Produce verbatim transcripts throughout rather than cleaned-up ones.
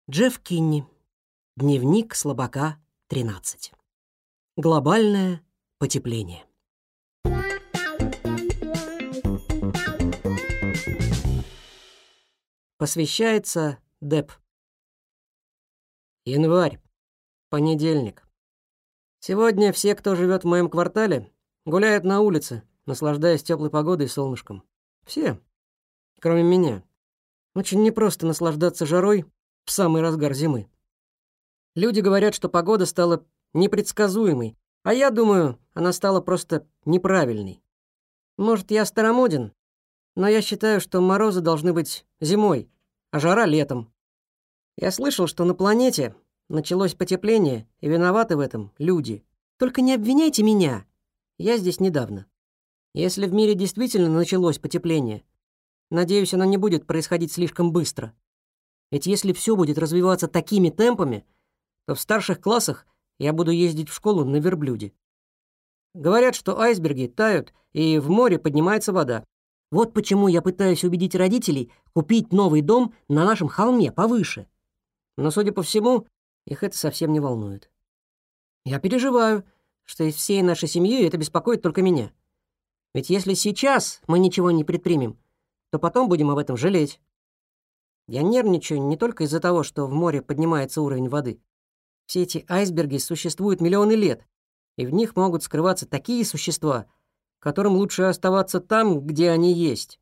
Джефф Кинни. Дневник слабака тринадцать. Глобальное потепление. Посвящается Деп. Январь. Понедельник. Сегодня все, кто живет в моем квартале, гуляют на улице, наслаждаясь теплой погодой и солнышком. Все, кроме меня. Очень непросто наслаждаться жарой в самый разгар зимы. Люди говорят, что погода стала непредсказуемой, а я думаю, она стала просто неправильной. Может, я старомоден, но я считаю, что морозы должны быть зимой, а жара летом. Я слышал, что на планете началось потепление, и виноваты в этом люди. Только не обвиняйте меня. Я здесь недавно. Если в мире действительно началось потепление, надеюсь, оно не будет происходить слишком быстро. Ведь если все будет развиваться такими темпами, то в старших классах я буду ездить в школу на верблюде. Говорят, что айсберги тают, и в море поднимается вода. Вот почему я пытаюсь убедить родителей купить новый дом на нашем холме повыше. Но, судя по всему, их это совсем не волнует. Я переживаю, что из всей нашей семьи это беспокоит только меня. Ведь если сейчас мы ничего не предпримем, то потом будем об этом жалеть. Я нервничаю не только из-за того, что в море поднимается уровень воды. Все эти айсберги существуют миллионы лет, и в них могут скрываться такие существа, которым лучше оставаться там, где они есть.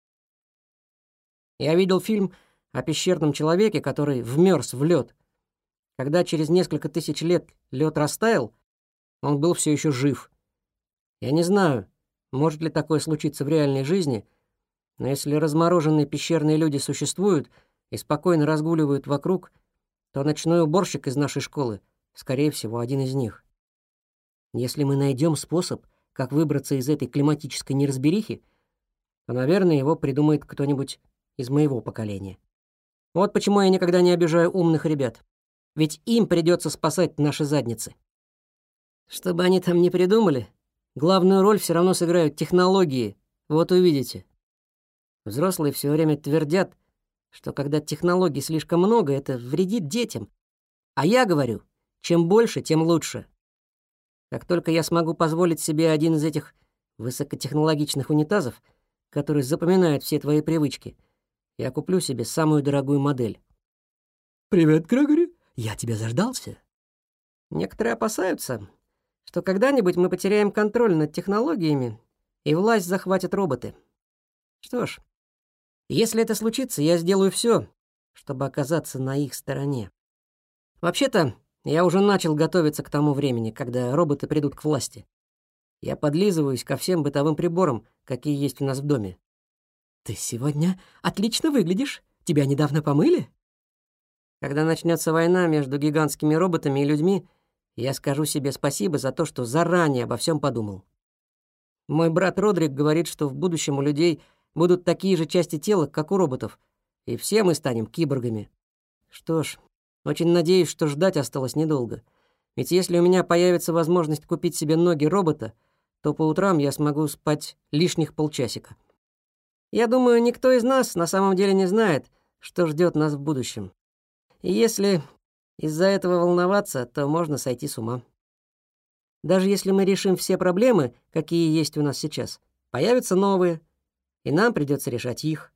Я видел фильм о пещерном человеке, который вмерз в лед. Когда через несколько тысяч лет лед растаял, он был все еще жив. Я не знаю, может ли такое случиться в реальной жизни, но если размороженные пещерные люди существуют и спокойно разгуливают вокруг, то ночной уборщик из нашей школы, скорее всего, один из них. Если мы найдем способ, как выбраться из этой климатической неразберихи, то, наверное, его придумает кто-нибудь из моего поколения. Вот почему я никогда не обижаю умных ребят. Ведь им придется спасать наши задницы. Что бы они там ни придумали, главную роль все равно сыграют технологии. Вот увидите. Взрослые все время твердят, что когда технологий слишком много, это вредит детям. А я говорю, чем больше, тем лучше. Как только я смогу позволить себе один из этих высокотехнологичных унитазов, который запоминает все твои привычки, я куплю себе самую дорогую модель. «Привет, Грегори. Я тебя заждался». Некоторые опасаются, что когда-нибудь мы потеряем контроль над технологиями, и власть захватят роботы. Что ж, если это случится, я сделаю все, чтобы оказаться на их стороне. Вообще-то, я уже начал готовиться к тому времени, когда роботы придут к власти. Я подлизываюсь ко всем бытовым приборам, какие есть у нас в доме. «Ты сегодня отлично выглядишь. Тебя недавно помыли?» Когда начнется война между гигантскими роботами и людьми, я скажу себе спасибо за то, что заранее обо всем подумал. Мой брат Родрик говорит, что в будущем у людей будут такие же части тела, как у роботов, и все мы станем киборгами. Что ж, очень надеюсь, что ждать осталось недолго. Ведь если у меня появится возможность купить себе ноги робота, то по утрам я смогу спать лишних полчасика. Я думаю, никто из нас на самом деле не знает, что ждет нас в будущем. И если из-за этого волноваться, то можно сойти с ума. Даже если мы решим все проблемы, какие есть у нас сейчас, появятся новые, и нам придется решать их.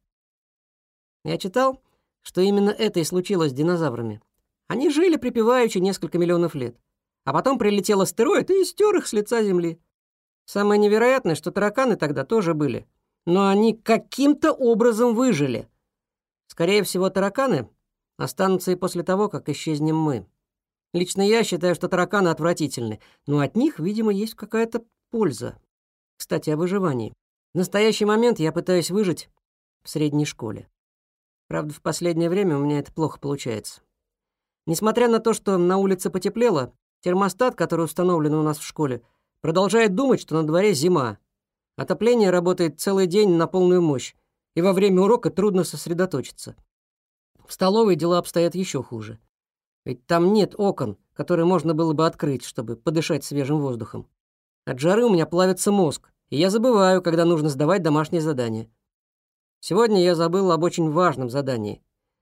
Я читал, что именно это и случилось с динозаврами. Они жили припеваючи несколько миллионов лет, а потом прилетел астероид и стер их с лица Земли. Самое невероятное, что тараканы тогда тоже были, но они каким-то образом выжили. Скорее всего, тараканы останутся и после того, как исчезнем мы. Лично я считаю, что тараканы отвратительны, но от них, видимо, есть какая-то польза. Кстати, о выживании. В настоящий момент я пытаюсь выжить в средней школе. Правда, в последнее время у меня это плохо получается. Несмотря на то, что на улице потеплело, термостат, который установлен у нас в школе, продолжает думать, что на дворе зима. Отопление работает целый день на полную мощь, и во время урока трудно сосредоточиться. В столовой дела обстоят еще хуже. Ведь там нет окон, которые можно было бы открыть, чтобы подышать свежим воздухом. От жары у меня плавится мозг, и я забываю, когда нужно сдавать домашние задания. Сегодня я забыл об очень важном задании.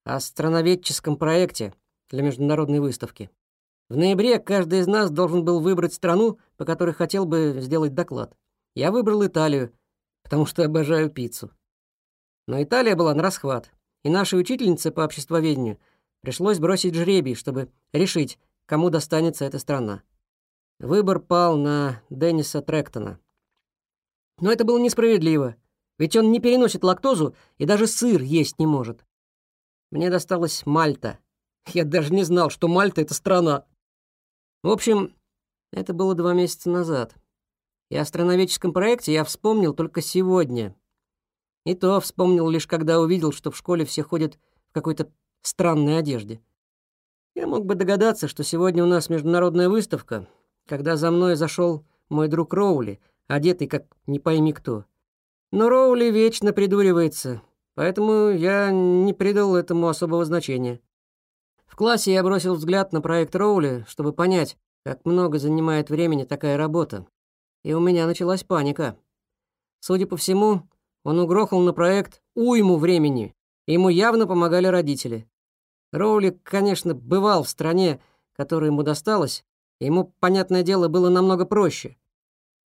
о страноведческом проекте для международной выставки. В ноябре каждый из нас должен был выбрать страну, по которой хотел бы сделать доклад. Я выбрал Италию, потому что обожаю пиццу. Но Италия была нарасхват, и нашей учительнице по обществоведению пришлось бросить жребий, чтобы решить, кому достанется эта страна. Выбор пал на Денниса Тректона. Но это было несправедливо, ведь он не переносит лактозу и даже сыр есть не может. Мне досталась Мальта. Я даже не знал, что Мальта — это страна. В общем, это было два месяца назад. И о страноведческом проекте я вспомнил только сегодня. И то вспомнил лишь когда увидел, что в школе все ходят в какой-то странной одежде. Я мог бы догадаться, что сегодня у нас международная выставка, когда за мной зашел мой друг Роули, одетый как не пойми кто. Но Роули вечно придуривается, поэтому я не придал этому особого значения. В классе я бросил взгляд на проект Роули, чтобы понять, как много занимает времени такая работа. И у меня началась паника. Судя по всему, он угрохал на проект уйму времени, и ему явно помогали родители. Роули, конечно, бывал в стране, которая ему досталась, и ему, понятное дело, было намного проще.